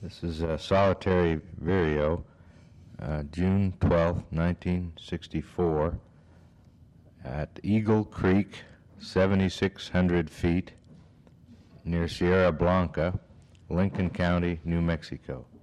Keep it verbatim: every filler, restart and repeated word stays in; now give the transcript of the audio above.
This is a solitary vireo, uh, June twelfth, nineteen sixty-four, at Eagle Creek, seventy-six hundred feet, near Sierra Blanca, Lincoln County, New Mexico.